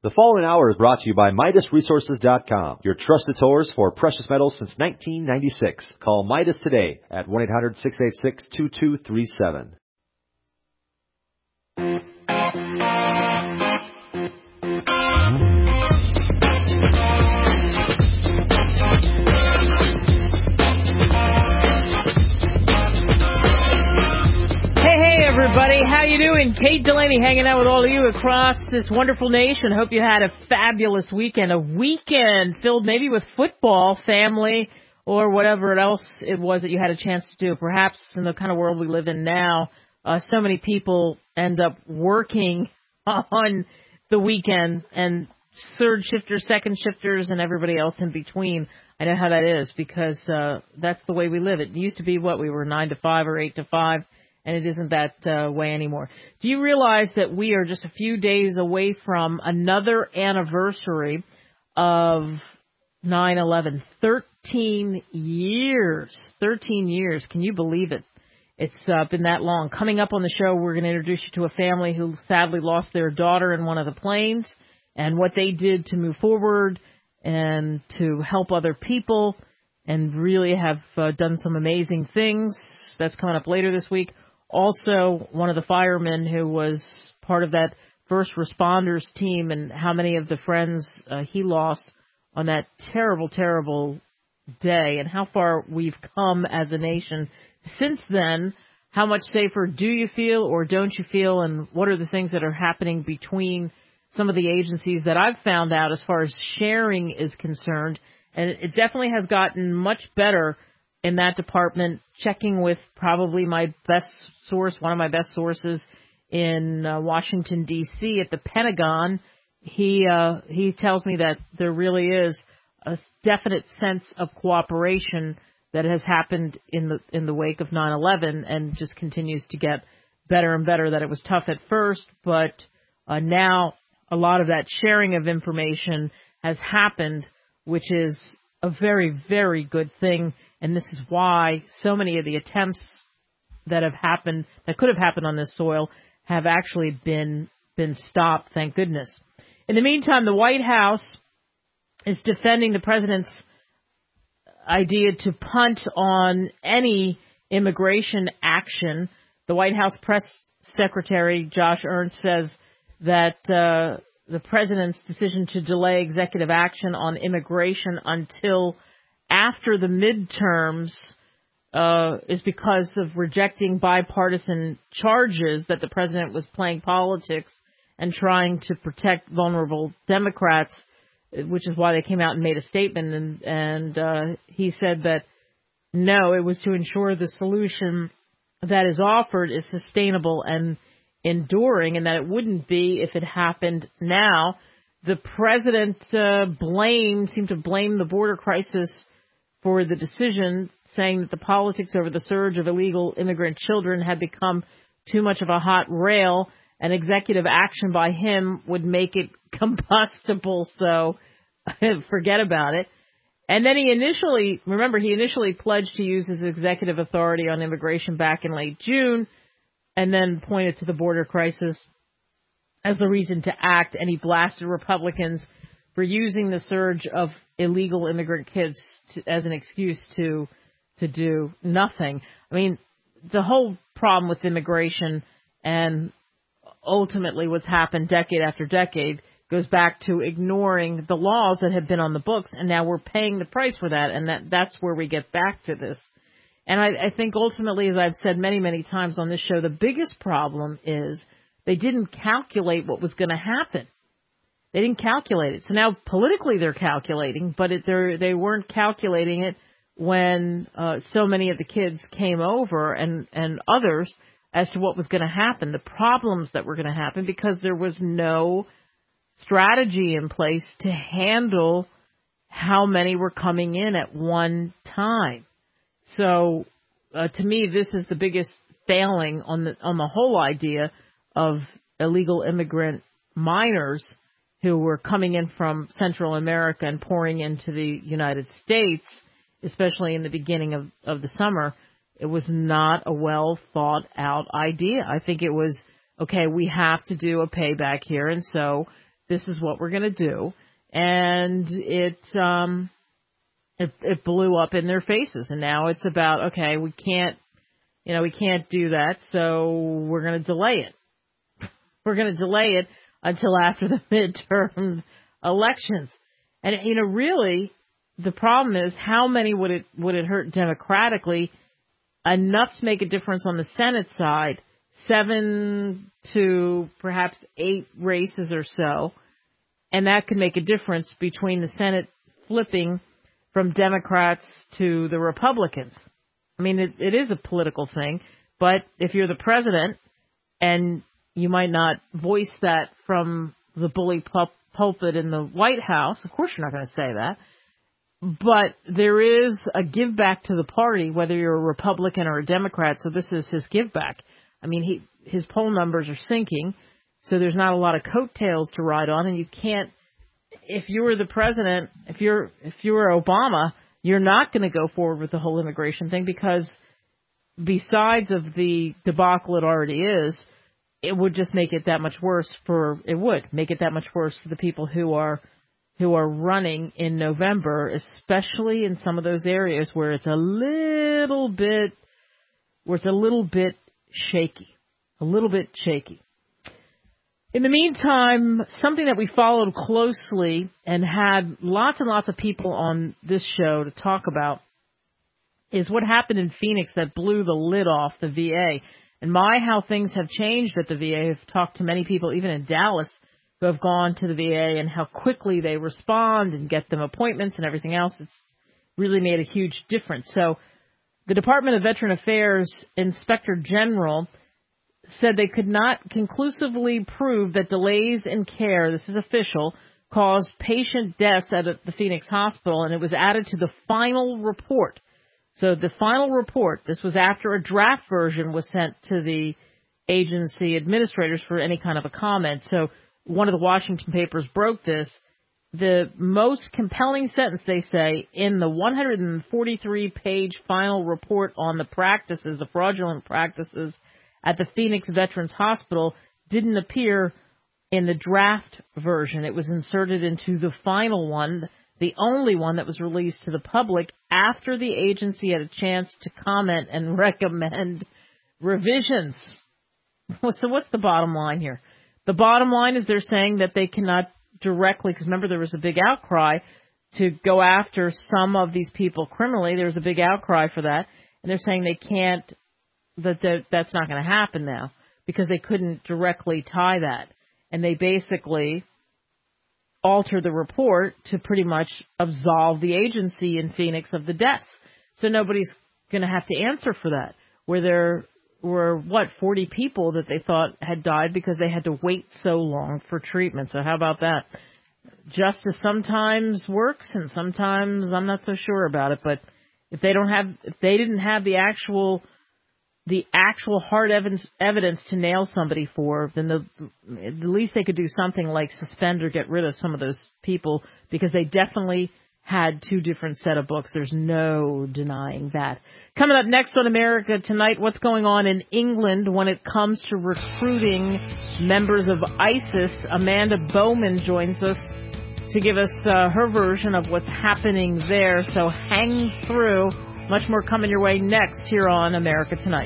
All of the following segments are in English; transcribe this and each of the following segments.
The following hour is brought to you by MidasResources.com, your trusted source for precious metals since 1996. Call Midas today at 1-800-686-2237. Everybody, how you doing? Kate Delaney hanging out with all of you across this wonderful nation. Hope you had a fabulous weekend. A weekend filled maybe with football, family, or whatever else it was that you had a chance to do. Perhaps in the kind of world we live in now, so many people end up working on the weekend, and third shifters, second shifters, and everybody else in between. I know how that is because that's the way we live. It used to be we were 9 to 5 or 8 to 5. And it isn't that way anymore. Do you realize that we are just a few days away from another anniversary of 9/11? 13 years. 13 years. Can you believe it? It's been that long. Coming up on the show, we're going to introduce you to a family who sadly lost their daughter in one of the planes and what they did to move forward and to help other people and really have done some amazing things. That's coming up later this week. Also, one of the firemen who was part of that first responders team and how many of the friends he lost on that terrible, terrible day and how far we've come as a nation since then. How much safer do you feel or don't you feel? And what are the things that are happening between some of the agencies that I've found out as far as sharing is concerned? And it definitely has gotten much better in that department, checking with probably my best source, one of my best sources in Washington, D.C. at the Pentagon. He tells me that there really is a definite sense of cooperation that has happened in the wake of 9/11 and just continues to get better and better, that it was tough at first, but now a lot of that sharing of information has happened, which is a very, very good thing. And this is why so many of the attempts that have happened, that could have happened on this soil, have actually been stopped, thank goodness. In the meantime, the White House is defending the president's idea to punt on any immigration action. The White House press secretary, Josh Earnest, says that the president's decision to delay executive action on immigration until after the midterms is because of rejecting bipartisan charges that the president was playing politics and trying to protect vulnerable Democrats, which is why they came out and made a statement. And he said that, no, it was to ensure the solution that is offered is sustainable and enduring, and that it wouldn't be if it happened now. The president seemed to blame the border crisis for the decision, saying that the politics over the surge of illegal immigrant children had become too much of a hot rail, and executive action by him would make it combustible, so forget about it. And then he initially pledged to use his executive authority on immigration back in late June, and then pointed to the border crisis as the reason to act, and he blasted Republicans for using the surge of illegal immigrant kids as an excuse to do nothing. I mean, the whole problem with immigration and ultimately what's happened decade after decade goes back to ignoring the laws that have been on the books, and now we're paying the price for that, and that's where we get back to this. And I think ultimately, as I've said many, many times on this show, the biggest problem is they didn't calculate what was going to happen. They didn't calculate it. So now politically they're calculating, but they weren't calculating it when so many of the kids came over and others as to what was going to happen, the problems that were going to happen, because there was no strategy in place to handle how many were coming in at one time. So to me, this is the biggest failing on the whole idea of illegal immigrant minors who were coming in from Central America and pouring into the United States, especially in the beginning of the summer. It was not a well thought out idea. I think it was, okay, we have to do a payback here. And so this is what we're going to do. And it blew up in their faces. And now it's about, okay, we can't do that, so we're going to delay it. We're going to delay it until after the midterm elections. And, really, the problem is how many would it hurt democratically enough to make a difference on the Senate side, 7 to perhaps 8 races or so. And that could make a difference between the Senate flipping from Democrats to the Republicans. I mean, it is a political thing, but if you're the president and you might not voice that from the bully pulpit in the White House, of course you're not going to say that, but there is a give back to the party, whether you're a Republican or a Democrat, so this is his give back. I mean, his poll numbers are sinking, so there's not a lot of coattails to ride on, and you can't, if you were the president, if you were Obama, you're not going to go forward with the whole immigration thing because besides of the debacle it already is, it would just make it that much worse for the people who are running in November, especially in some of those areas where it's a little bit shaky. In the meantime, something that we followed closely and had lots and lots of people on this show to talk about is what happened in Phoenix that blew the lid off the VA. And how things have changed at the VA. I've talked to many people, even in Dallas, who have gone to the VA and how quickly they respond and get them appointments and everything else. It's really made a huge difference. So the Department of Veteran Affairs Inspector General said they could not conclusively prove that delays in care, this is official, caused patient deaths at the Phoenix hospital, and it was added to the final report. So the final report, this was after a draft version was sent to the agency administrators for any kind of a comment. So one of the Washington papers broke this. The most compelling sentence, they say, in the 143-page final report on the practices, the fraudulent practices at the Phoenix Veterans Hospital didn't appear in the draft version. It was inserted into the final one, the only one that was released to the public after the agency had a chance to comment and recommend revisions. So what's the bottom line here? The bottom line is they're saying that they cannot directly, because remember there was a big outcry to go after some of these people criminally. There was a big outcry for that. And they're saying they can't, that's not going to happen now because they couldn't directly tie that. And they basically altered the report to pretty much absolve the agency in Phoenix of the deaths. So nobody's going to have to answer for that. Where there were, 40 people that they thought had died because they had to wait so long for treatment. So how about that? Justice sometimes works and sometimes I'm not so sure about it. But if they didn't have the actual hard evidence to nail somebody for, then at least they could do something like suspend or get rid of some of those people because they definitely had 2 different set of books. There's no denying that. Coming up next on America Tonight, what's going on in England when it comes to recruiting members of ISIS. Amanda Bowman joins us to give us her version of what's happening there. So hang through. Much more coming your way next here on America Tonight.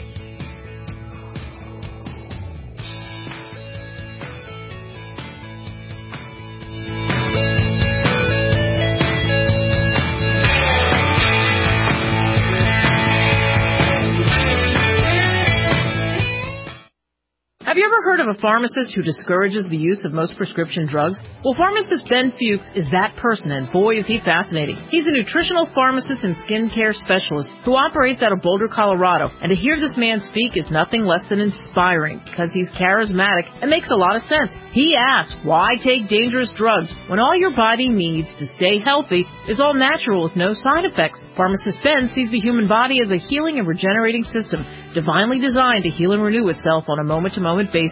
Have you ever heard of a pharmacist who discourages the use of most prescription drugs? Well, pharmacist Ben Fuchs is that person, and boy, is he fascinating. He's a nutritional pharmacist and skincare specialist who operates out of Boulder, Colorado. And to hear this man speak is nothing less than inspiring because he's charismatic and makes a lot of sense. He asks, why take dangerous drugs when all your body needs to stay healthy is all natural with no side effects? Pharmacist Ben sees the human body as a healing and regenerating system, divinely designed to heal and renew itself on a moment-to-moment basis.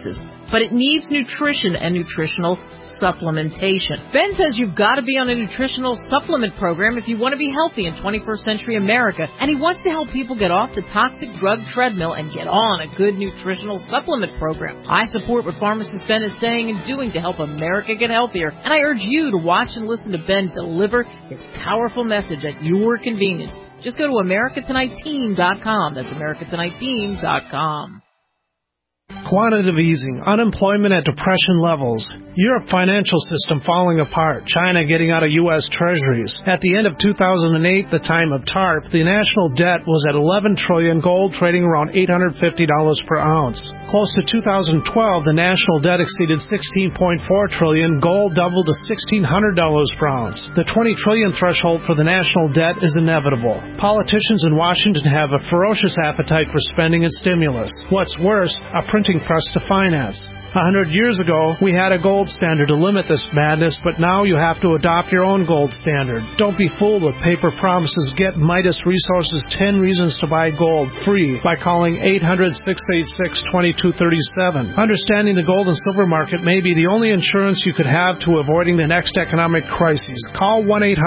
prices. But it needs nutrition and nutritional supplementation. Ben says you've got to be on a nutritional supplement program if you want to be healthy in 21st century America. And he wants to help people get off the toxic drug treadmill and get on a good nutritional supplement program. I support what pharmacist Ben is saying and doing to help America get healthier. And I urge you to watch and listen to Ben deliver his powerful message at your convenience. Just go to AmericaTonightTeam.com. That's AmericaTonightTeam.com. Quantitative easing, unemployment at depression levels, Europe financial system falling apart, China getting out of U.S. treasuries. At the end of 2008, the time of TARP, the national debt was at $11 trillion, gold trading around $850 per ounce. Close to 2012, the national debt exceeded $16.4 trillion, gold doubled to $1,600 per ounce. The $20 trillion threshold for the national debt is inevitable. Politicians in Washington have a ferocious appetite for spending and stimulus. What's worse, a printing press to finance. 100 years ago, we had a gold standard to limit this madness, but now you have to adopt your own gold standard. Don't be fooled with paper promises. Get Midas Resources 10 Reasons to Buy Gold free by calling 800-686-2237. Understanding the gold and silver market may be the only insurance you could have to avoiding the next economic crisis. Call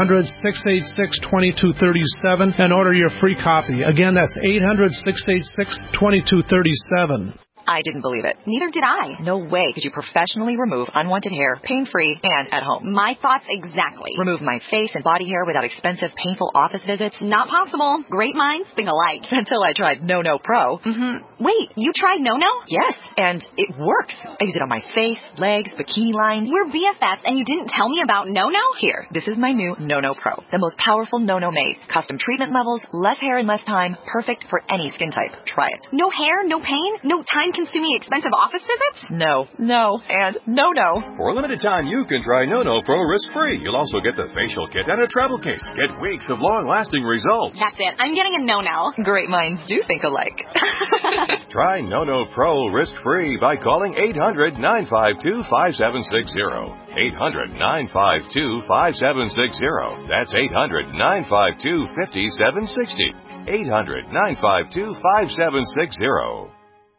1-800-686-2237 and order your free copy. Again, that's 800-686-2237. I didn't believe it. Neither did I. No way could you professionally remove unwanted hair, pain-free, and at home. My thoughts exactly. Remove my face and body hair without expensive, painful office visits? Not possible. Great minds think alike. Until I tried No Pro. Wait, you tried No? Yes, and it works. I use it on my face, legs, bikini line. We're BFFs, and you didn't tell me about No? Here, this is my new No Pro. The most powerful No made. Custom treatment levels, less hair in less time, perfect for any skin type. Try it. No hair, no pain, no time-consuming expensive office visits? No, and no. For a limited time, you can try No Pro risk-free. You'll also get the facial kit and a travel case. Get weeks of long-lasting results. That's it. I'm getting a No. Great minds do think alike. Try No Pro risk-free by calling 800-952-5760. 800-952-5760. That's 800-952-5760. 800-952-5760.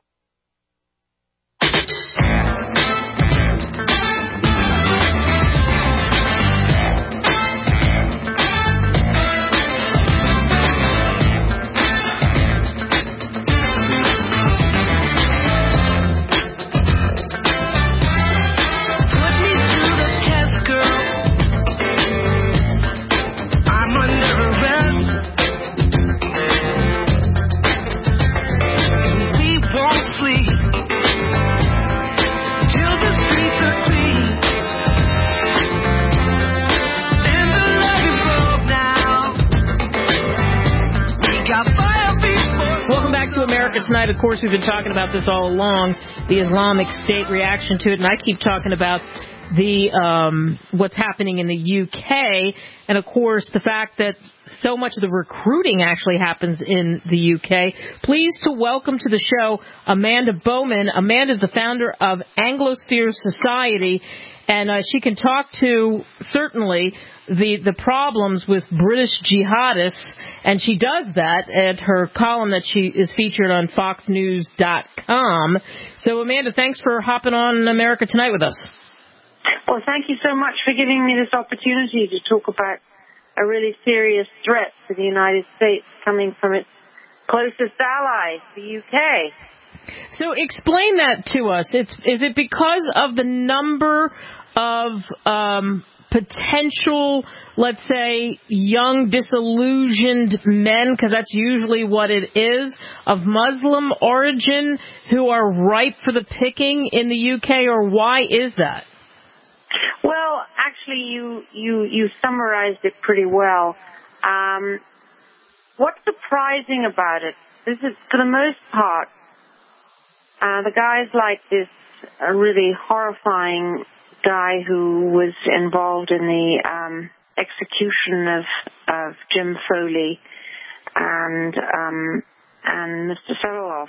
Tonight, of course, we've been talking about this all along, the Islamic State reaction to it, and I keep talking about the what's happening in the UK, and of course the fact that so much of the recruiting actually happens in the UK. Pleased to welcome to the show Amanda Bowman. Amanda is the founder of Anglosphere Society, and she can talk to certainly the problems with British jihadists, and she does that at her column that she is featured on FoxNews.com. So, Amanda, thanks for hopping on America Tonight with us. Well, thank you so much for giving me this opportunity to talk about a really serious threat to the United States coming from its closest ally, the UK. So explain that to us. Is it because of the number of potential, let's say, young, disillusioned men, because that's usually what it is, of Muslim origin who are ripe for the picking in the UK, or why is that? Well, actually, you summarized it pretty well. What's surprising about it is that, for the most part, the guys like this really horrifying guy who was involved in the execution of Jim Foley and Mr. Soloff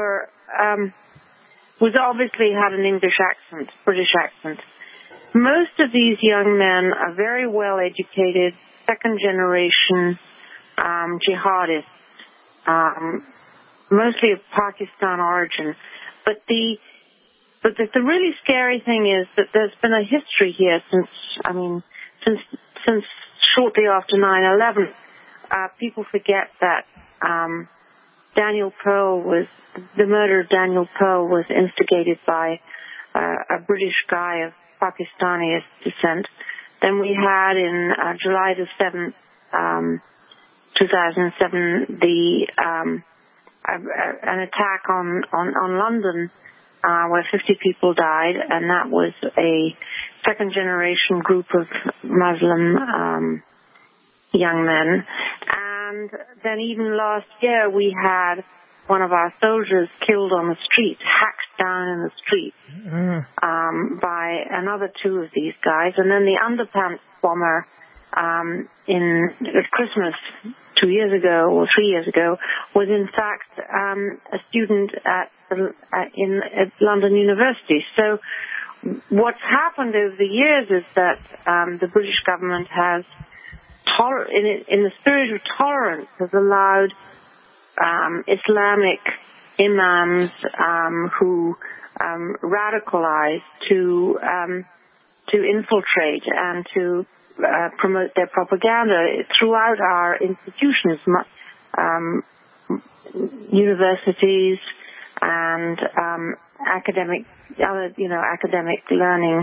was obviously had an English accent, British accent. Most of these young men are very well educated, second generation jihadists, mostly of Pakistan origin. But the But the really scary thing is that there's been a history here since shortly after 9/11. People forget that the murder of Daniel Pearl was instigated by a British guy of Pakistani descent. Then we had in July the 7th, 2007, an attack on London where 50 people died, and that was a second-generation group of Muslim young men. And then even last year we had one of our soldiers killed on the street, hacked down in the street by another two of these guys. And then the underpants bomber at Christmas 2 years ago or 3 years ago was in fact a student at London University. So what's happened over the years is that the British government has, in the spirit of tolerance, has allowed Islamic imams who radicalize to infiltrate and to promote their propaganda throughout our institutions, universities and academic learning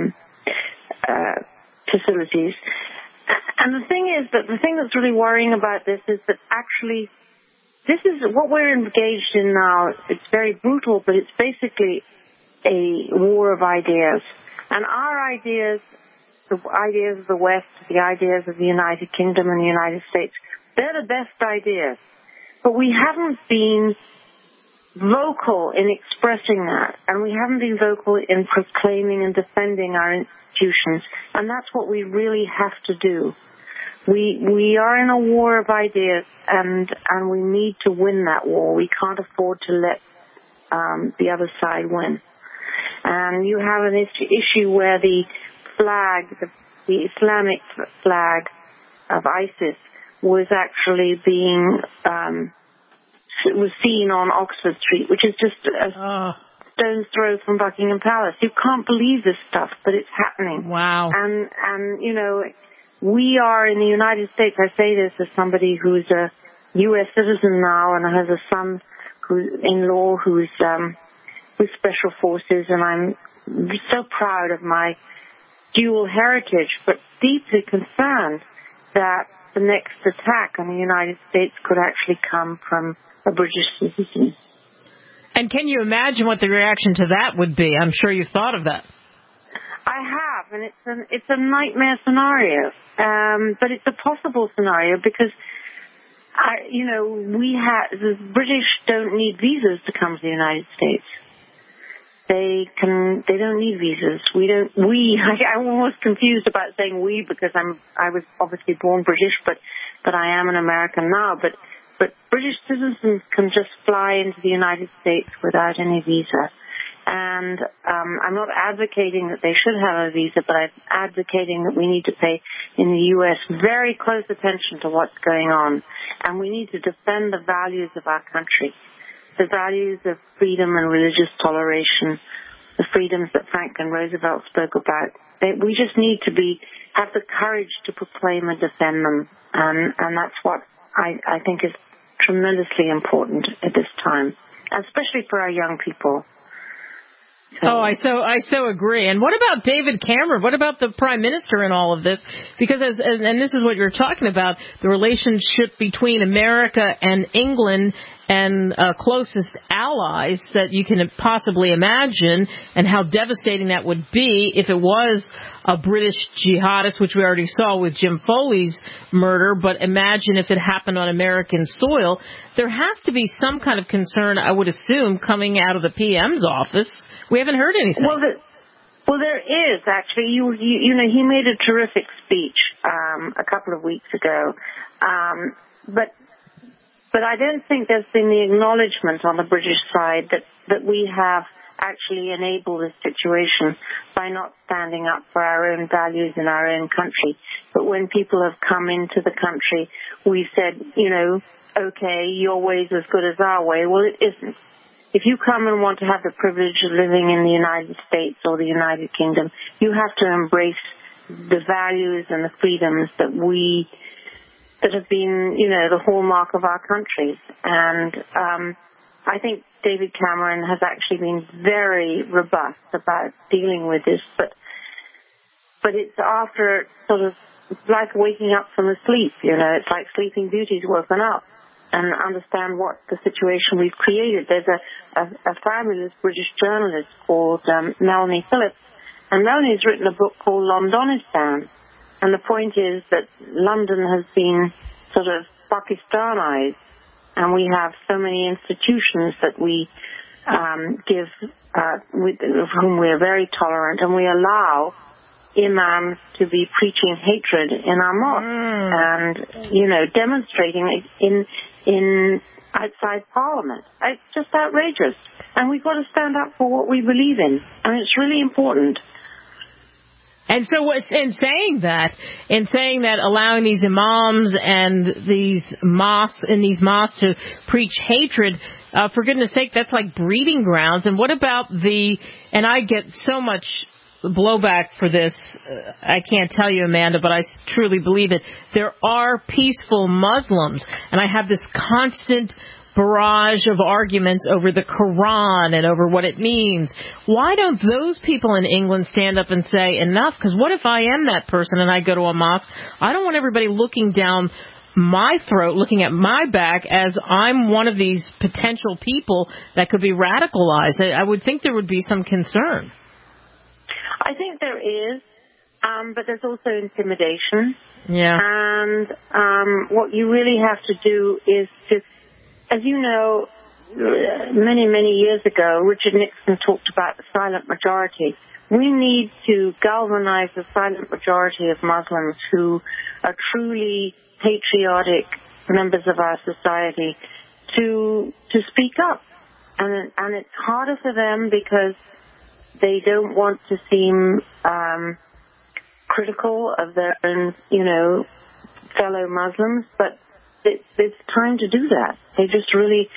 facilities. And the thing that's really worrying about this is that actually this is what we're engaged in now. It's very brutal, but it's basically a war of ideas. And our ideas, the ideas of the West, the ideas of the United Kingdom and the United States, they're the best ideas. But we haven't been vocal in expressing that, and we haven't been vocal in proclaiming and defending our institutions. And that's what we really have to do. We are in a war of ideas, and we need to win that war. We can't afford to let the other side win. And you have an issue where the flag, the Islamic flag of ISIS, was actually being was seen on Oxford Street, which is just a stone's throw from Buckingham Palace. You can't believe this stuff, but it's happening. Wow. And you know, we are in the United States. I say this as somebody who's a U.S. citizen now and has a son in-law who's with Special Forces, and I'm so proud of my dual heritage, but deeply concerned that the next attack on the United States could actually come from a British citizen. And can you imagine what the reaction to that would be? I'm sure you've thought of that. I have, and it's a nightmare scenario, but it's a possible scenario because the British don't need visas to come to the United States. They don't need visas. I'm almost confused about saying we because I was obviously born British, but I am an American now. But British citizens can just fly into the United States without any visa. And I'm not advocating that they should have a visa, but I'm advocating that we need to pay in the U.S. very close attention to what's going on. And we need to defend the values of our country, the values of freedom and religious toleration, the freedoms that Franklin Roosevelt spoke about. We just need to have the courage to proclaim and defend them. And that's what I think is tremendously important at this time, especially for our young people. Oh, I so agree. And what about David Cameron? What about the Prime Minister in all of this? Because and this is what you're talking about, the relationship between America and England and closest allies that you can possibly imagine, and how devastating that would be if it was a British jihadist, which we already saw with Jim Foley's murder. But imagine if it happened on American soil. There has to be some kind of concern, I would assume, coming out of the PM's office. We haven't heard anything. Well, there is actually. You know, he made a terrific speech a couple of weeks ago, but I don't think there's been the acknowledgement on the British side that we have actually enabled this situation by not standing up for our own values in our own country. But when people have come into the country, we said, you know, okay, your way's as good as our way. Well, it isn't. if you come and want to have the privilege of living in the United States or the United Kingdom, you have to embrace the values and the freedoms that have been, the hallmark of our countries. And I think David Cameron has actually been very robust about dealing with this, but it's after sort of, it's like waking up from a sleep, it's like Sleeping Beauty's woken up and understand what the situation we've created. There's a fabulous British journalist called Melanie Phillips, and Melanie's written a book called Londonistan, and the point is that London has been sort of Pakistanized, and we have so many institutions that we with whom we are very tolerant, and we allow imams to be preaching hatred in our mosques and, demonstrating in outside Parliament. It's just outrageous. And we've got to stand up for what we believe in. And it's really important. And so in saying that allowing these imams and these mosques to preach hatred, for goodness sake, that's like breeding grounds. And what about and I get so much blowback for this, I can't tell you, Amanda, but I truly believe it. There are peaceful Muslims, and I have this constant barrage of arguments over the Quran and over what it means. Why don't those people in England stand up and say enough? Because what if I am that person and I go to a mosque? I don't want everybody looking down my throat, looking at my back as I'm one of these potential people that could be radicalized. I would think there would be some concern. I think there is, but there's also intimidation. Yeah. And what you really have to do is to, as you know, many, many years ago, Richard Nixon talked about the silent majority. We need to galvanize the silent majority of Muslims who are truly patriotic members of our society to speak up. And it's harder for them because they don't want to seem critical of their own, fellow Muslims, but it's time to do that. We just really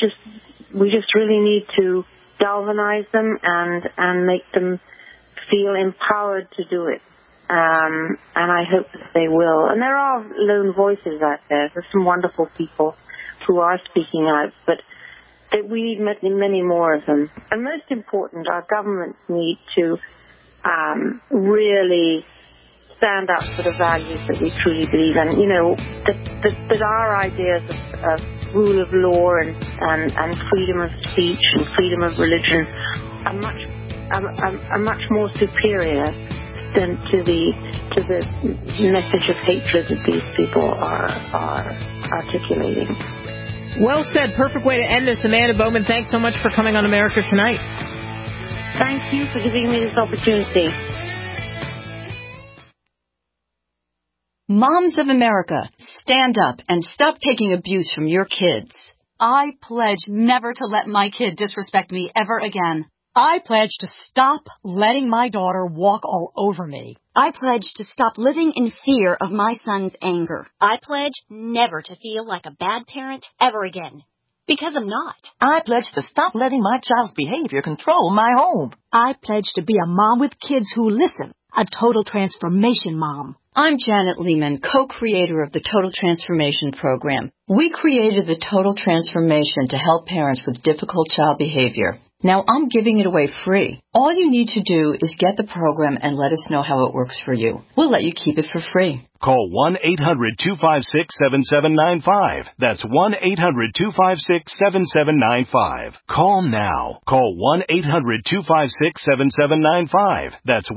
need to galvanize them and make them feel empowered to do it. And I hope that they will. And there are lone voices out there. There's some wonderful people who are speaking out, but we need many more of them. And most important, our governments need to really stand up for the values that we truly believe in. That our ideas of rule of law and freedom of speech and freedom of religion are much more superior than to the message of hatred that these people are articulating. Well said. Perfect way to end this. Amanda Bowman, thanks so much for coming on America Tonight. Thank you for giving me this opportunity. Moms of America, stand up and stop taking abuse from your kids. I pledge never to let my kid disrespect me ever again. I pledge to stop letting my daughter walk all over me. I pledge to stop living in fear of my son's anger. I pledge never to feel like a bad parent ever again. Because I'm not. I pledge to stop letting my child's behavior control my home. I pledge to be a mom with kids who listen. A total transformation mom. I'm Janet Lehman, co-creator of the Total Transformation Program. We created the Total Transformation to help parents with difficult child behavior. Now I'm giving it away free. All you need to do is get the program and let us know how it works for you. We'll let you keep it for free. Call 1-800-256-7795. That's 1-800-256-7795. Call now. Call 1-800-256-7795. That's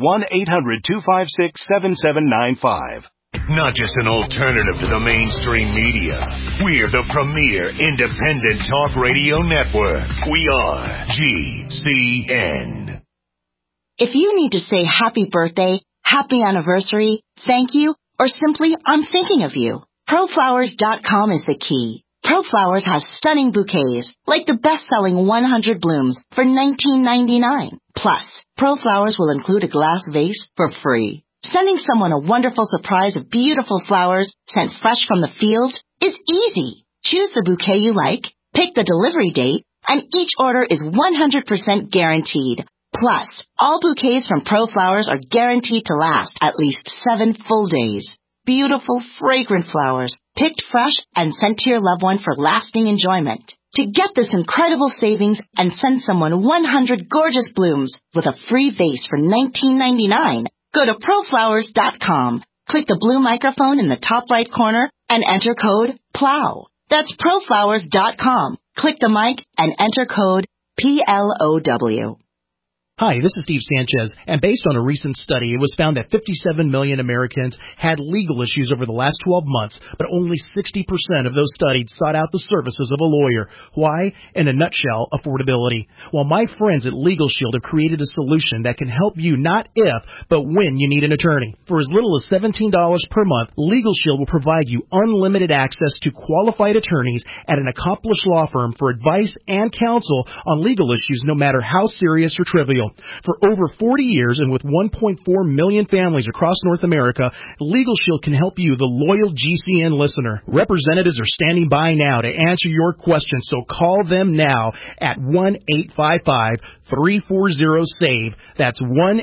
1-800-256-7795. Not just an alternative to the mainstream media. We're the premier independent talk radio network. We are GCN. If you need to say happy birthday, happy anniversary, thank you, or simply I'm thinking of you, ProFlowers.com is the key. ProFlowers has stunning bouquets, like the best-selling 100 blooms for $19.99. Plus, ProFlowers will include a glass vase for free. Sending someone a wonderful surprise of beautiful flowers sent fresh from the field is easy. Choose the bouquet you like, pick the delivery date, and each order is 100% guaranteed. Plus, all bouquets from ProFlowers are guaranteed to last at least 7 full days. Beautiful, fragrant flowers, picked fresh and sent to your loved one for lasting enjoyment. To get this incredible savings and send someone 100 gorgeous blooms with a free vase for $19.99, go to proflowers.com. Click the blue microphone in the top right corner and enter code PLOW. That's proflowers.com. Click the mic and enter code PLOW. Hi, this is Steve Sanchez, and based on a recent study, it was found that 57 million Americans had legal issues over the last 12 months, but only 60% of those studied sought out the services of a lawyer. Why? In a nutshell, affordability. Well, my friends at Legal Shield have created a solution that can help you not if, but when you need an attorney. For as little as $17 per month, Legal Shield will provide you unlimited access to qualified attorneys at an accomplished law firm for advice and counsel on legal issues, no matter how serious or trivial. For over 40 years and with 1.4 million families across North America, Legal Shield can help you, the loyal GCN listener. Representatives are standing by now to answer your questions, so call them now at 1-855-340-SAVE. That's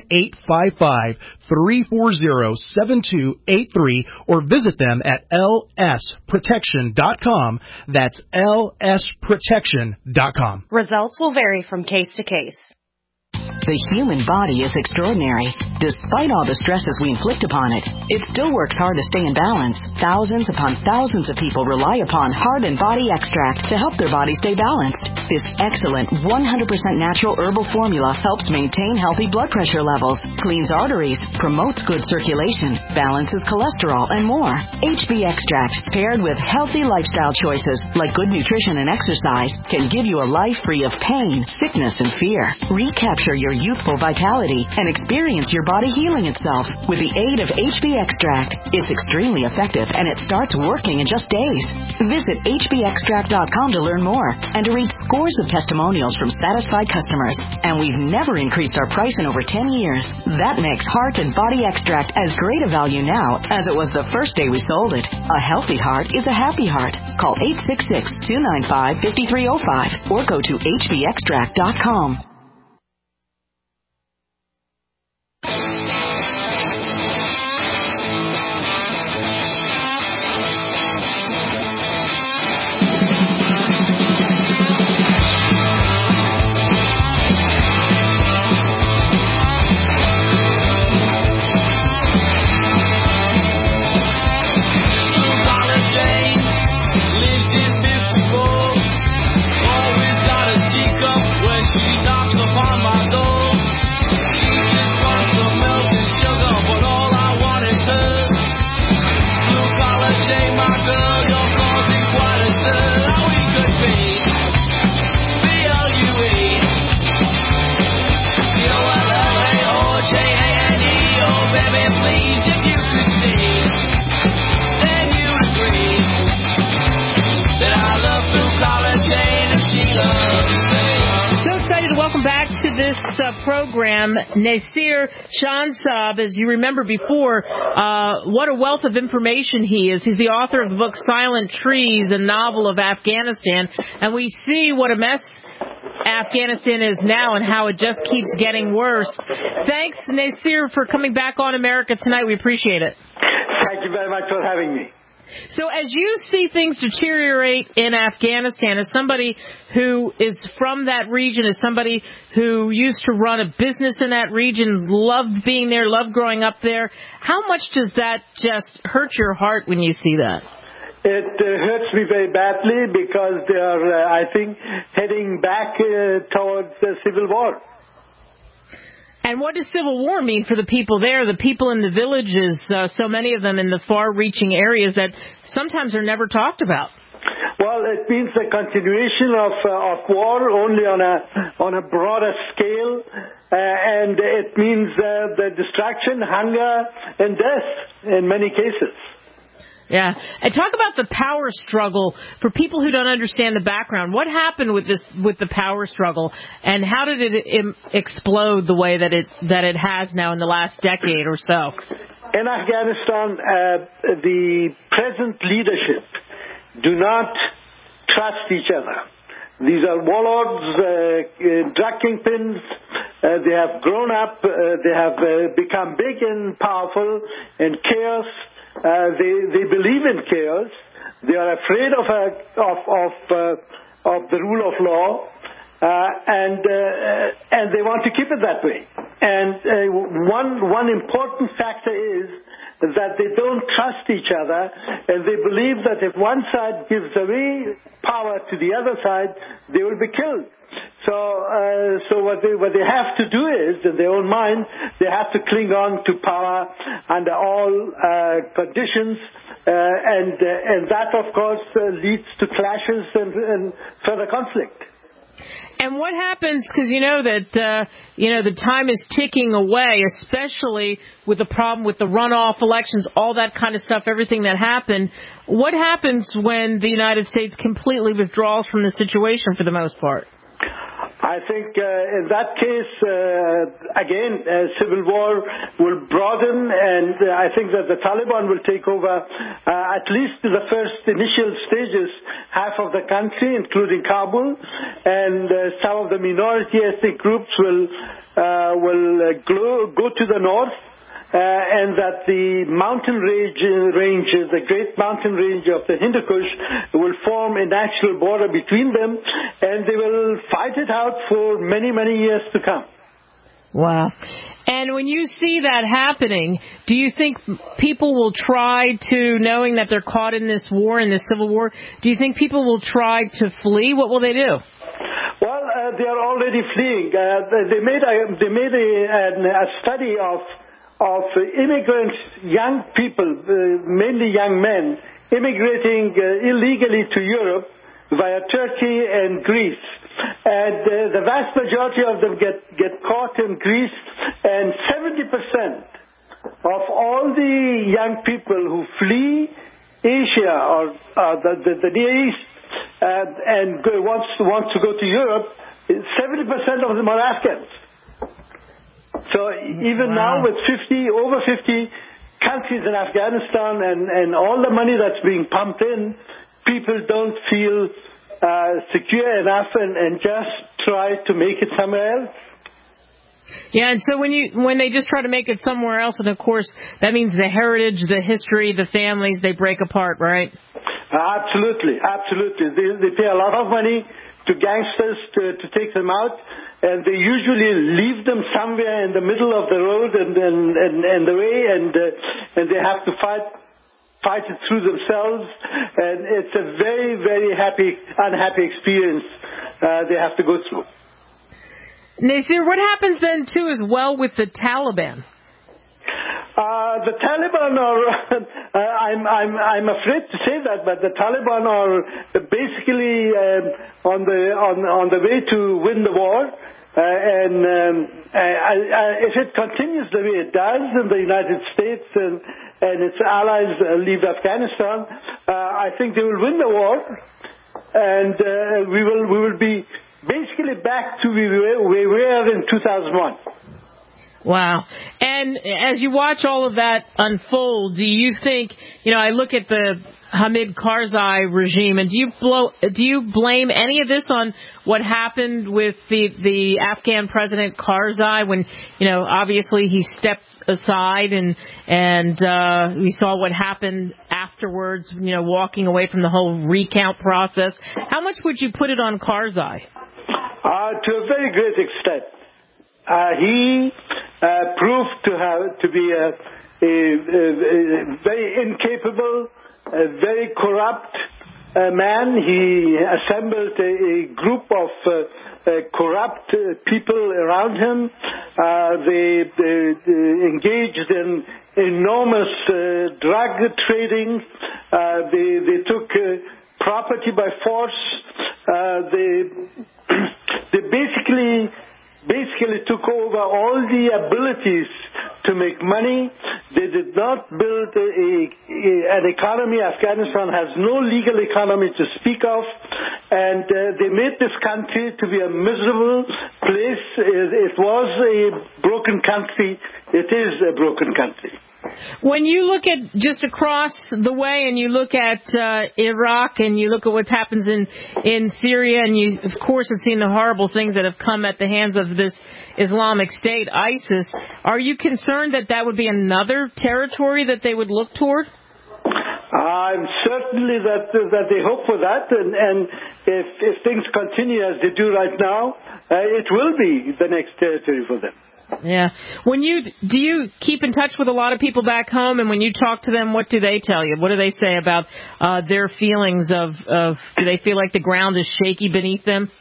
1-855-340-7283, or visit them at lsprotection.com. That's lsprotection.com. Results will vary from case to case. The human body is extraordinary. Despite all the stresses we inflict upon it, it still works hard to stay in balance. Thousands upon thousands of people rely upon Heart and Body Extract to help their body stay balanced. This excellent 100% natural herbal formula helps maintain healthy blood pressure levels, cleans arteries, promotes good circulation, balances cholesterol, and more. HB Extract, paired with healthy lifestyle choices like good nutrition and exercise, can give you a life free of pain, sickness, and fear. Recapture your youthful vitality and experience your body healing itself with the aid of HB Extract. It's extremely effective and it starts working in just days. Visit hbextract.com to learn more and to read scores of testimonials from satisfied customers. And we've never increased our price in over 10 years. That makes Heart and Body Extract as great a value now as it was the first day we sold it. A healthy heart is a happy heart. Call 866-295-5305 or go to hbextract.com. Program. Nasir Shansab, as you remember before, what a wealth of information he is. He's the author of the book Silent Trees, a novel of Afghanistan, and we see what a mess Afghanistan is now and how it just keeps getting worse. Thanks, Nasir, for coming back on America Tonight. We appreciate it. Thank you very much for having me. So as you see things deteriorate in Afghanistan, as somebody who is from that region, as somebody who used to run a business in that region, loved being there, loved growing up there, how much does that just hurt your heart when you see that? It hurts me very badly because they are, I think, heading back towards the civil war. And what does civil war mean for the people there, the people in the villages, so many of them in the far-reaching areas that sometimes are never talked about? Well, it means a continuation of war, only on a broader scale, and it means the destruction, hunger, and death in many cases. Yeah. And talk about the power struggle for people who don't understand the background. What happened with the power struggle, and how did it explode the way that it has now in the last decade or so? In Afghanistan, the present leadership do not trust each other. These are warlords, drug kingpins. They have grown up. They have become big and powerful and chaos. They believe in chaos. They are afraid of the rule of law, and they want to keep it that way. And one important factor is that they don't trust each other, and they believe that if one side gives away power to the other side, they will be killed. So what they have to do is, in their own mind, they have to cling on to power under all conditions, and that, of course, leads to clashes and further conflict. And what happens, because you know that the time is ticking away, especially with the problem with the runoff elections, all that kind of stuff, everything that happened. What happens when the United States completely withdraws from the situation for the most part? I think in that case, again, civil war will broaden, and I think that the Taliban will take over, at least in the first initial stages, half of the country, including Kabul, and some of the minority ethnic groups will go to the north. And that the mountain ranges, the great mountain range of the Hindu Kush, will form a natural border between them, and they will fight it out for many, many years to come. Wow. And when you see that happening, do you think people will try to, knowing that they're caught in this war, in this civil war, do you think people will try to flee? What will they do? Well, they are already fleeing. They made a study of immigrants, young people, mainly young men, immigrating illegally to Europe via Turkey and Greece. And the vast majority of them get caught in Greece, and 70% of all the young people who flee Asia or the Near East and want to go to Europe, 70% of them are Afghans. So even now with over 50 countries in Afghanistan and all the money that's being pumped in, people don't feel secure enough and just try to make it somewhere else. Yeah, and so when they just try to make it somewhere else, and of course that means the heritage, the history, the families, they break apart, right? Absolutely. They pay a lot of money to gangsters to take them out, and they usually leave them somewhere in the middle of the road and the way, and they have to fight it through themselves, and it's a very, very unhappy experience they have to go through. Nasir, what happens then too as well with the Taliban? The Taliban are, I'm afraid to say that, but the Taliban are basically on the way to win the war. And if it continues the way it does, and the United States and its allies leave Afghanistan, I think they will win the war, and we will be basically back to where we were in 2001. Wow. And as you watch all of that unfold, do you think, I look at the Hamid Karzai regime, and do you blame any of this on what happened with the Afghan President Karzai when, obviously he stepped aside and we saw what happened afterwards, walking away from the whole recount process? How much would you put it on Karzai? To a very great extent. He proved to be a very incapable, a very corrupt man. He assembled a group of corrupt people around him. They engaged in enormous drug trading. They took property by force. They basically took over all the abilities to make money. They did not build an economy. Afghanistan has no legal economy to speak of, and they made this country to be a miserable place. It was a broken country. It is a broken country. When you look at just across the way and you look at Iraq and you look at what happens in Syria, and you, of course, have seen the horrible things that have come at the hands of this Islamic State, ISIS, are you concerned that that would be another territory that they would look toward? I'm certainly that they hope for that, and if things continue as they do right now, it will be the next territory for them. Yeah. Do you keep in touch with a lot of people back home, and when you talk to them, what do they tell you? What do they say about their feelings of do they feel like the ground is shaky beneath them?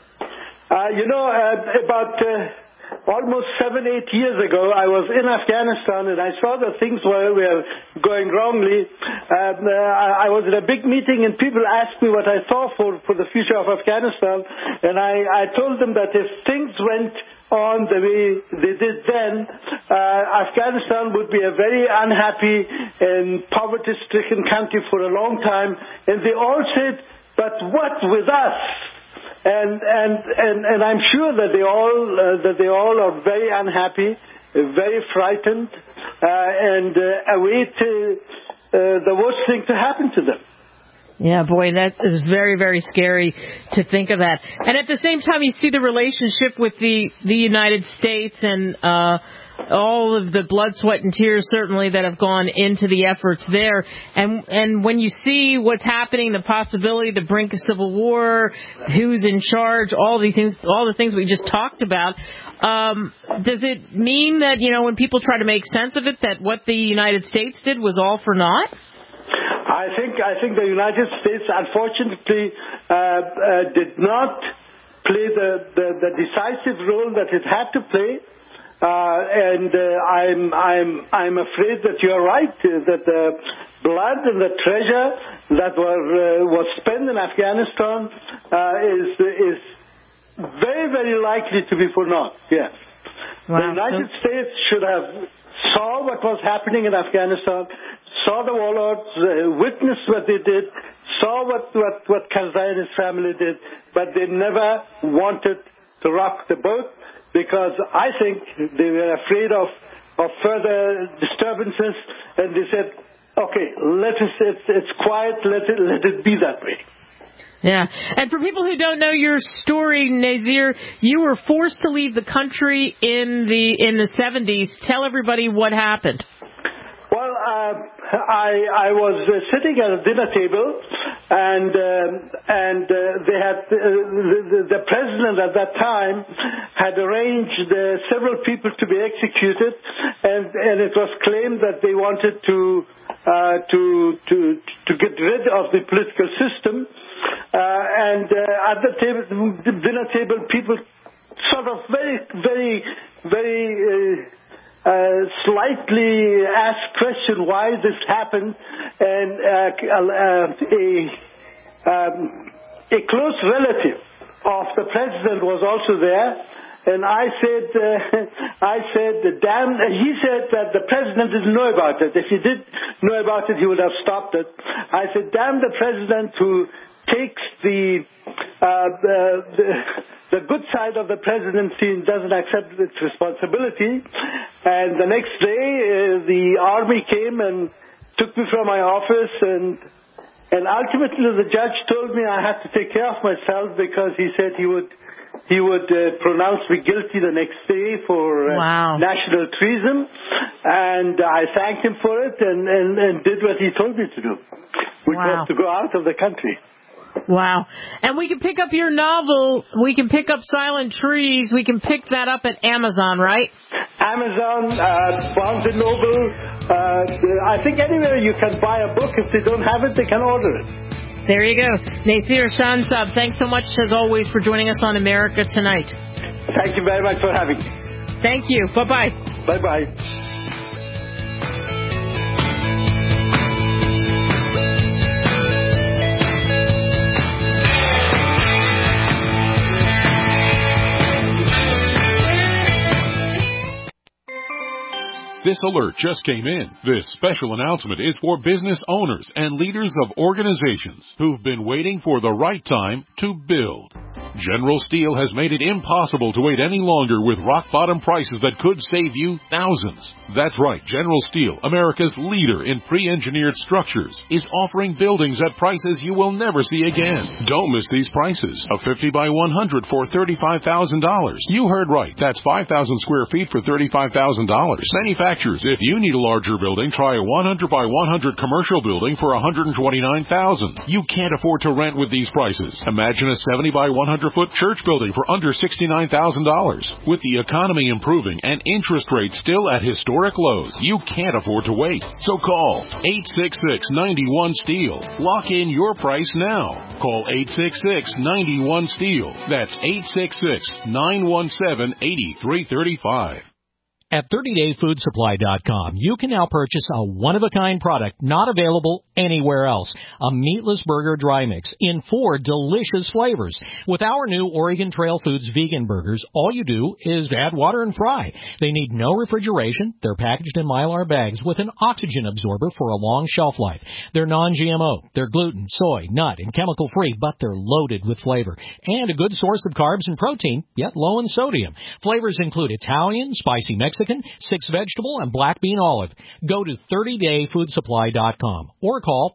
About almost 7-8 years ago, I was in Afghanistan, and I saw that things were going wrongly. I was at a big meeting, and people asked me what I thought for the future of Afghanistan, and I told them that if things went on the way they did then, Afghanistan would be a very unhappy and poverty-stricken country for a long time. And they all said, "But what with us?" And I'm sure that they all are very unhappy, very frightened, and await the worst thing to happen to them. Yeah, boy, that is very, very scary to think of that. And at the same time, you see the relationship with the United States and all of the blood, sweat, and tears certainly that have gone into the efforts there. And when you see what's happening, the possibility, the brink of civil war, who's in charge, all the things we just talked about, does it mean that, when people try to make sense of it, that what the United States did was all for naught? I think the United States, unfortunately, did not play the decisive role that it had to play, and I'm afraid that you're right, that the blood and the treasure that was spent in Afghanistan is very, very likely to be for naught. Yes, wow. The United States should have saw what was happening in Afghanistan, saw the warlords, witnessed what they did, saw what Karzai and his family did, but they never wanted to rock the boat because I think they were afraid of further disturbances, and they said, okay, it's quiet, let it be that way. Yeah. And for people who don't know your story, Nazir, you were forced to leave the country in the 70s. Tell everybody what happened. Well, I was sitting at a dinner table, and they had the president at that time had arranged several people to be executed, and it was claimed that they wanted to get rid of the political system. And at the dinner table, people sort of very, very, very slightly asked question why this happened, and a close relative of the president was also there. And I said, damn, he said that the president didn't know about it. If he did know about it, he would have stopped it. I said, damn the president who takes the good side of the presidency and doesn't accept its responsibility. And the next day, the army came and took me from my office, and ultimately the judge told me I had to take care of myself because he said he would pronounce me guilty the next day for national treason, and I thanked him for it and did what he told me to do, which was to go out of the country. Wow. And we can pick up your novel, we can pick up Silent Trees, we can pick that up at Amazon, right? Amazon, Barnes & Noble, I think anywhere you can buy a book. If they don't have it, they can order it. There you go. Nazir Shansab, thanks so much, as always, for joining us on America Tonight. Thank you very much for having me. Thank you. Bye-bye. Bye-bye. This alert just came in. This special announcement is for business owners and leaders of organizations who've been waiting for the right time to build. General Steel has made it impossible to wait any longer with rock-bottom prices that could save you thousands. That's right, General Steel, America's leader in pre-engineered structures, is offering buildings at prices you will never see again. Don't miss these prices. A 50 by 100 for $35,000. You heard right. That's 5,000 square feet for $35,000. Manufacturers, if you need a larger building, try a 100 by 100 commercial building for $129,000. You can't afford to rent with these prices. Imagine a 70 by 100-foot church building for under $69,000. With the economy improving and interest rates still at historic lows, you can't afford to wait. So call 866-91-STEEL. Lock in your price now. Call 866-91-STEEL. That's 866-917-8335. At 30dayfoodsupply.com, you can now purchase a one-of-a-kind product not available anywhere else. A meatless burger dry mix in 4 delicious flavors. With our new Oregon Trail Foods vegan burgers, all you do is add water and fry. They need no refrigeration. They're packaged in Mylar bags with an oxygen absorber for a long shelf life. They're non-GMO. They're gluten, soy, nut, and chemical-free, but they're loaded with flavor. And a good source of carbs and protein, yet low in sodium. Flavors include Italian, spicy Mexican, 6-vegetable, and black bean olive. Go to 30dayfoodsupply.com or call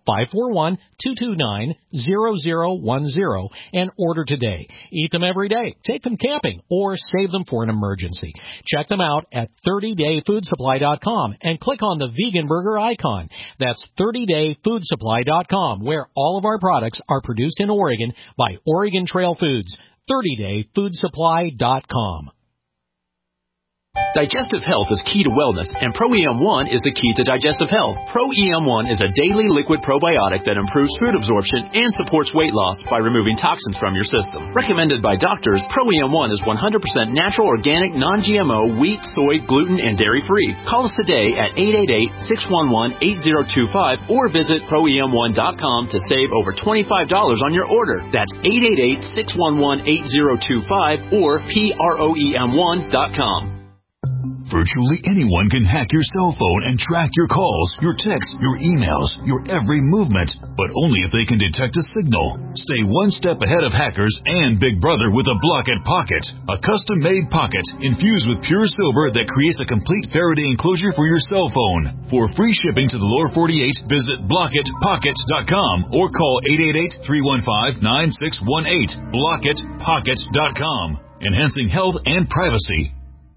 541-229-0010 and order today. Eat them every day, take them camping, or save them for an emergency. Check them out at 30dayfoodsupply.com and click on the vegan burger icon. That's 30dayfoodsupply.com, where all of our products are produced in Oregon by Oregon Trail Foods. 30dayfoodsupply.com. Digestive health is key to wellness, and Pro-EM1 is the key to digestive health. Pro-EM1 is a daily liquid probiotic that improves food absorption and supports weight loss by removing toxins from your system. Recommended by doctors, Pro-EM1 is 100% natural, organic, non-GMO, wheat, soy, gluten, and dairy-free. Call us today at 888-611-8025 or visit ProEM1.com to save over $25 on your order. That's 888-611-8025 or PROEM1.com. Virtually anyone can hack your cell phone and track your calls, your texts, your emails, your every movement, but only if they can detect a signal. Stay one step ahead of hackers and Big Brother with a Block-It Pocket, a custom-made pocket infused with pure silver that creates a complete Faraday enclosure for your cell phone. For free shipping to the lower 48, visit blockitpocket.com or call 888-315-9618. blockitpocket.com, enhancing health and privacy.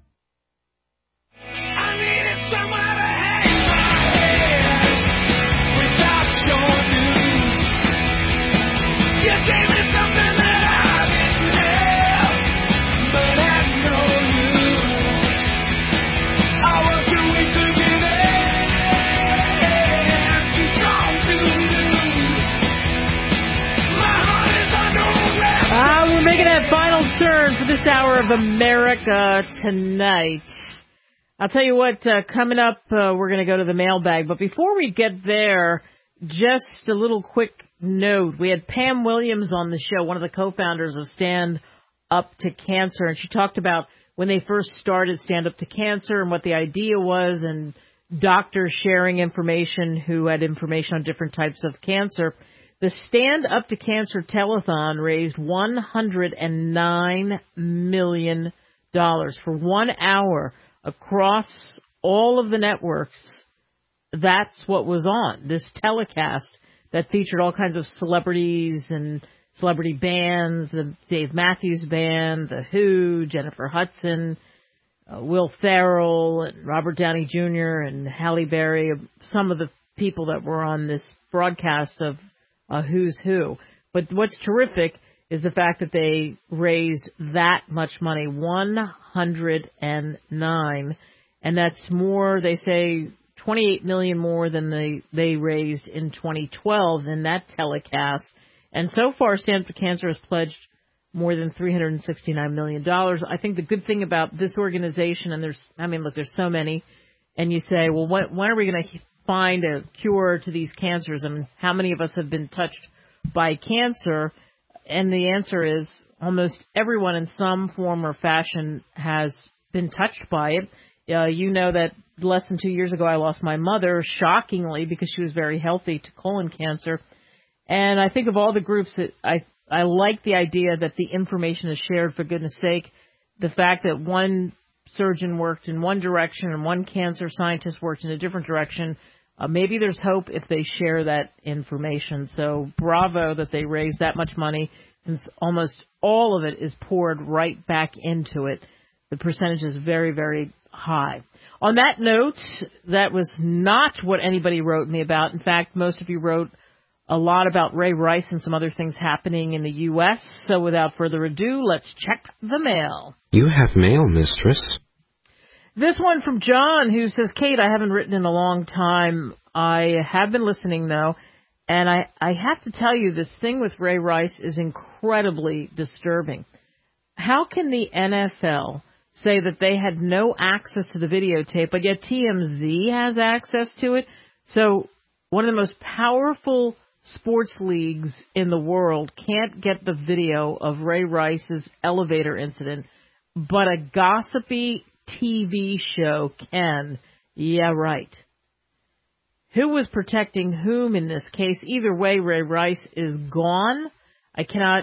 We're making that final turn for this hour of America Tonight. I'll tell you what, coming up, we're going to go to the mailbag. But before we get there, just a little quick note. We had Pam Williams on the show, one of the co-founders of Stand Up to Cancer. And she talked about when they first started Stand Up to Cancer and what the idea was, and doctors sharing information who had information on different types of cancer. The Stand Up to Cancer telethon raised $109 million for 1 hour across all of the networks. That's what was on this telecast that featured all kinds of celebrities and celebrity bands, the Dave Matthews Band, The Who, Jennifer Hudson, Will Ferrell, and Robert Downey Jr., and Halle Berry, some of the people that were on this broadcast of Who's Who. But what's terrific is the fact that they raised that much money, 109, and that's more, they say, 28 million more than they raised in 2012 in that telecast. And so far, Stand Up to Cancer has pledged more than $369 million. I think the good thing about this organization, and there's so many, and you say, well, when are we going to find a cure to these cancers, and how many of us have been touched by cancer? And the answer is almost everyone in some form or fashion has been touched by it. You know that less than 2 years ago, I lost my mother, shockingly, because she was very healthy, to colon cancer. And I think of all the groups that I like the idea that the information is shared, for goodness sake. The fact that one surgeon worked in one direction and one cancer scientist worked in a different direction, maybe there's hope if they share that information. So bravo that they raised that much money, since almost all of it is poured right back into it. The percentage is very, very high. On that note, that was not what anybody wrote me about. In fact, most of you wrote a lot about Ray Rice and some other things happening in the U.S. So without further ado, let's check the mail. You have mail, mistress. This one from John, who says, Kate, I haven't written in a long time. I have been listening, though, and I have to tell you, this thing with Ray Rice is incredibly disturbing. How can the NFL say that they had no access to the videotape, but yet TMZ has access to it? So one of the most powerful sports leagues in the world can't get the video of Ray Rice's elevator incident, but a gossipy TV show can. Yeah, right. Who was protecting whom in this case? Either way, Ray Rice is gone. I cannot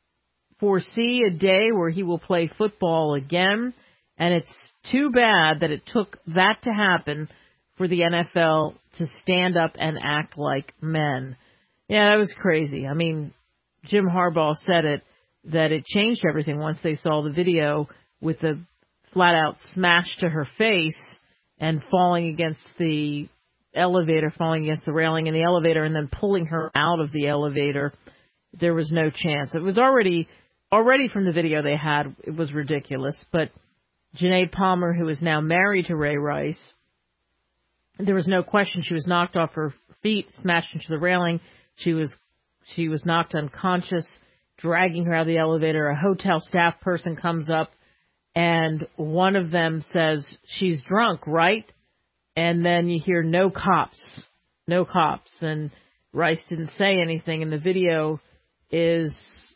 foresee a day where he will play football again, and it's too bad that it took that to happen for the NFL to stand up and act like men. Yeah, that was crazy. I mean, Jim Harbaugh said it, that it changed everything once they saw the video with the flat-out smash to her face and falling against the elevator, falling against the railing in the elevator, and then pulling her out of the elevator. There was no chance. It was already from the video they had, it was ridiculous. But Janae Palmer, who is now married to Ray Rice, there was no question she was knocked off her feet, smashed into the railing. She was knocked unconscious, dragging her out of the elevator. A hotel staff person comes up, and one of them says, she's drunk, right? And then you hear no cops. And Rice didn't say anything, and the video is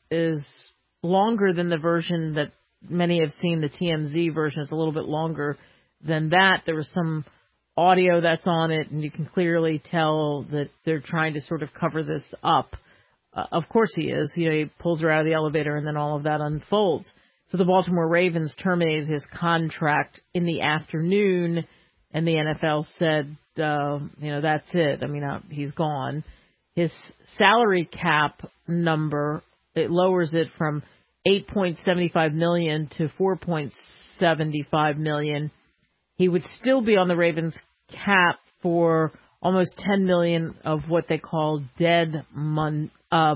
longer than the version that many have seen. The TMZ version is a little bit longer than that. There was some audio that's on it, and you can clearly tell that they're trying to sort of cover this up. Of course he is. He pulls her out of the elevator, and then all of that unfolds. So the Baltimore Ravens terminated his contract in the afternoon, and the NFL said, that's it. I mean, he's gone. His salary cap number, it lowers it from $8.75 million to $4.75 million. He would still be on the Ravens cap for almost $10 million of what they call dead money.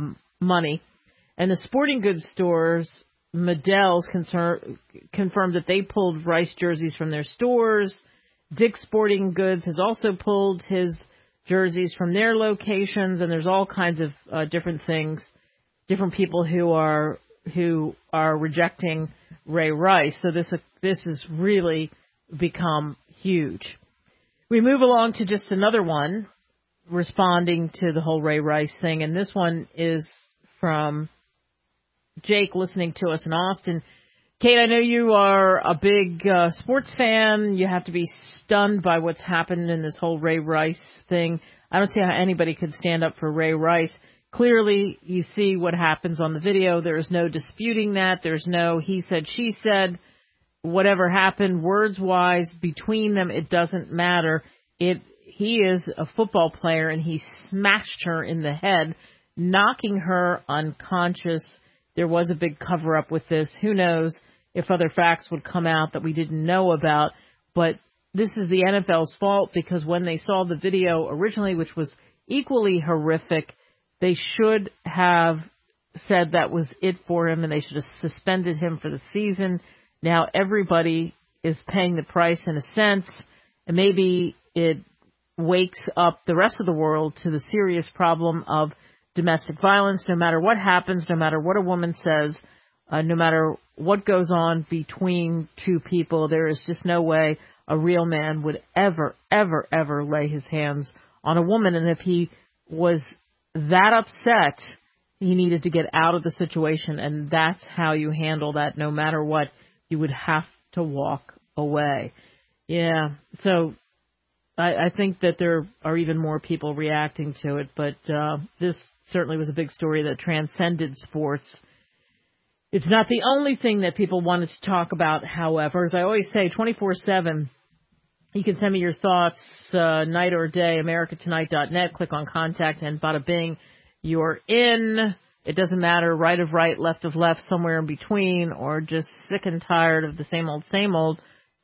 And the sporting goods stores, Medell's confirmed that they pulled Rice jerseys from their stores. Dick's Sporting Goods has also pulled his jerseys from their locations, and there's all kinds of different things, different people who are rejecting Ray Rice. So this has really become huge. We move along to just another one responding to the whole Ray Rice thing, and this one is from Jake listening to us in Austin. Kate, I know you are a big sports fan. You have to be stunned by what's happened in this whole Ray Rice thing. I don't see how anybody could stand up for Ray Rice. Clearly, you see what happens on the video. There is no disputing that. There's no he said, she said. Whatever happened, words-wise, between them, it doesn't matter. He is a football player, and he smashed her in the head, knocking her unconscious. There was a big cover-up with this. Who knows if other facts would come out that we didn't know about. But this is the NFL's fault, because when they saw the video originally, which was equally horrific, they should have said that was it for him, and they should have suspended him for the season. Now everybody is paying the price in a sense, and maybe it wakes up the rest of the world to the serious problem of domestic violence. No matter what happens, no matter what a woman says, no matter what goes on between two people, there is just no way a real man would ever, ever, ever lay his hands on a woman. And if he was that upset, he needed to get out of the situation, and that's how you handle that. No matter what, you would have to walk away. Yeah, so I think that there are even more people reacting to it, but this certainly was a big story that transcended sports. It's not the only thing that people wanted to talk about, however. As I always say, 24/7, you can send me your thoughts night or day, americatonight.net. Click on contact, and bada bing, you're in. It doesn't matter, right of right, left of left, somewhere in between, or just sick and tired of the same old, same old.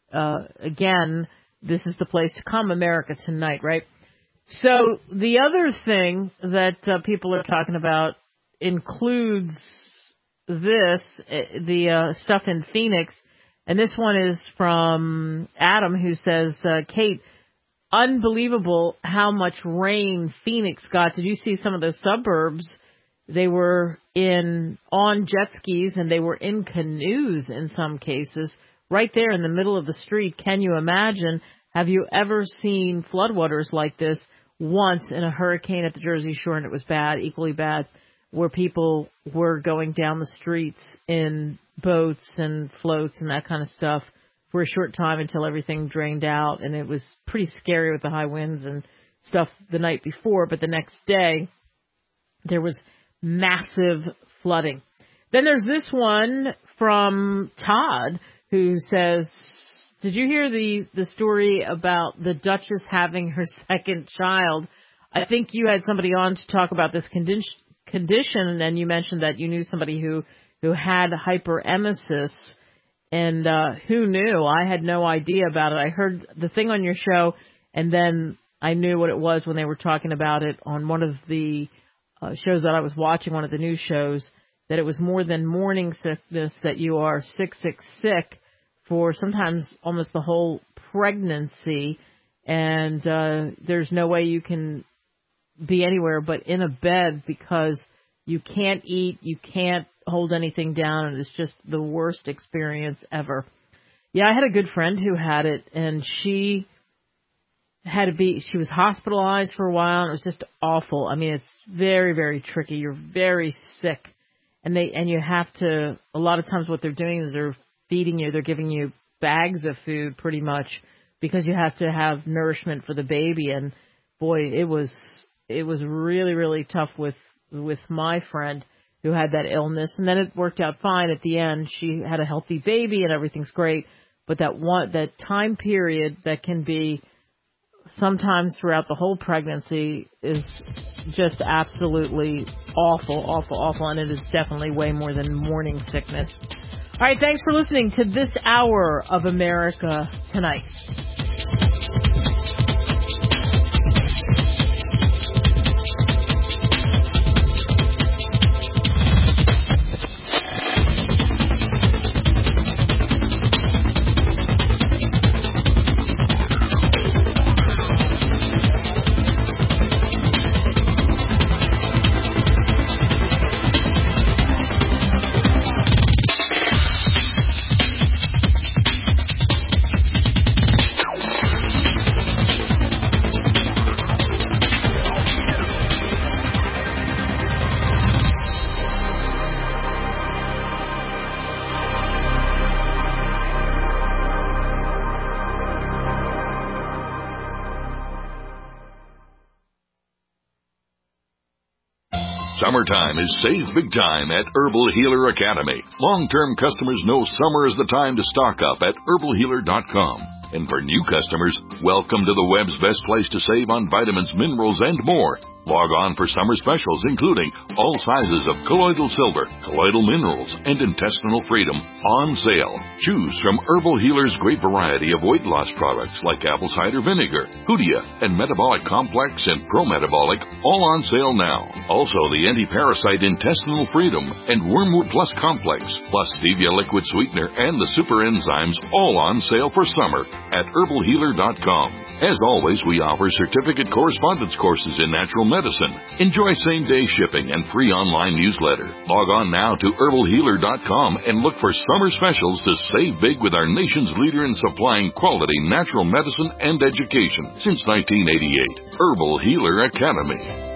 Again, this is the place to come, America Tonight, right? So the other thing that people are talking about includes this, the stuff in Phoenix. And this one is from Adam, who says, Kate, unbelievable how much rain Phoenix got. Did you see some of those suburbs? They were on jet skis, and they were in canoes in some cases, right there in the middle of the street. Can you imagine? Have you ever seen floodwaters like this? Once in a hurricane at the Jersey Shore, and it was bad, equally bad, where people were going down the streets in boats and floats and that kind of stuff for a short time until everything drained out. And it was pretty scary with the high winds and stuff the night before. But the next day, there was massive flooding. Then there's this one from Todd, who says, did you hear the story about the Duchess having her second child? I think you had somebody on to talk about this condition, and you mentioned that you knew somebody who had hyperemesis, and who knew? I had no idea about it. I heard the thing on your show, and then I knew what it was when they were talking about it on one of the shows that I was watching, one of the news shows, that it was more than morning sickness, that you are sick for sometimes almost the whole pregnancy, and there's no way you can be anywhere but in a bed because you can't eat, you can't hold anything down, and it's just the worst experience ever. Yeah, I had a good friend who had it, and she was hospitalized for a while, and it was just awful. I mean, it's very, very tricky. You're very sick, and you have to, a lot of times what they're doing is they're feeding you, they're giving you bags of food pretty much because you have to have nourishment for the baby. And boy, it was really, really tough with my friend who had that illness. And then it worked out fine at the end. She had a healthy baby and everything's great. But that time period that can be sometimes throughout the whole pregnancy is just absolutely awful. And it is definitely way more than morning sickness. All right, thanks for listening to this hour of America Tonight. Summertime is save big time at Herbal Healer Academy. Long-term customers know summer is the time to stock up at herbalhealer.com. And for new customers, welcome to the web's best place to save on vitamins, minerals, and more. Log on for summer specials, including all sizes of colloidal silver, colloidal minerals, and intestinal freedom on sale. Choose from Herbal Healer's great variety of weight loss products like apple cider vinegar, Hoodia, and Metabolic Complex and Pro-Metabolic, all on sale now. Also, the anti-parasite intestinal freedom and Wormwood Plus Complex, plus stevia liquid sweetener and the super enzymes, all on sale for summer at herbalhealer.com. As always, we offer certificate correspondence courses in natural medicine. Enjoy same-day shipping and free online newsletter. Log on now to herbalhealer.com and look for summer specials to save big with our nation's leader in supplying quality natural medicine and education since 1988. Herbal Healer Academy.